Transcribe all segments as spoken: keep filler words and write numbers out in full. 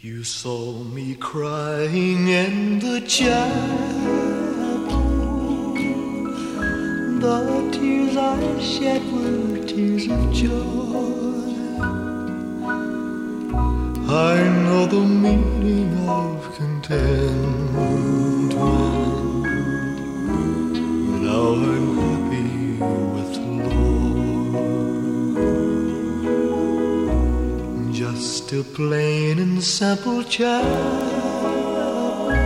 You saw me crying in the chapel. The tears I shed were tears of joy. I know the meaning of contentment. Now I'm happy with the Lord. Just a plain and simple child,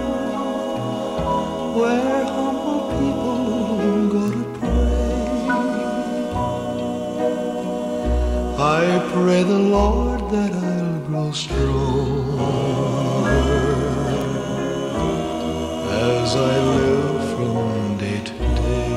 where humble people go to pray. I pray the Lord that I'll grow stronger as I live from day to day.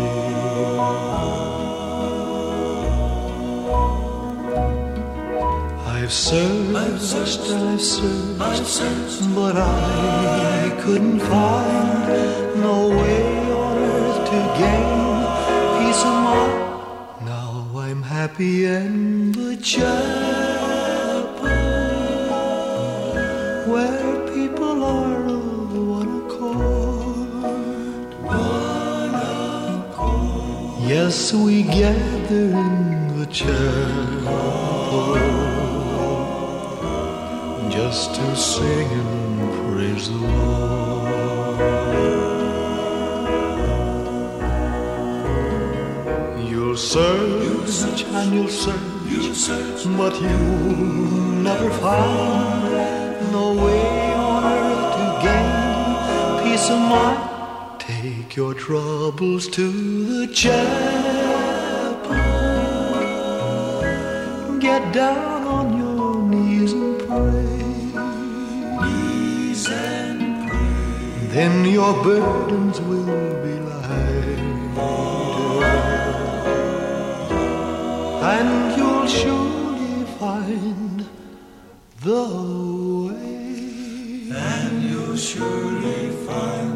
I've searched, I've searched, I've searched, I've searched, but I couldn't find no way on earth to gain peace of mind. Now I'm happy in the chapel, where people are of one accord. One accord. Yes, we gather in the chapel just to sing and praise the Lord. You'll search and you'll search, you'll search, but you'll never find no way on earth to gain peace of mind. Take your troubles to the chapel. Get down on your knees and pray. Knees and pray. Then your burdens will be lighter, and you'll surely find the way. And you'll surely find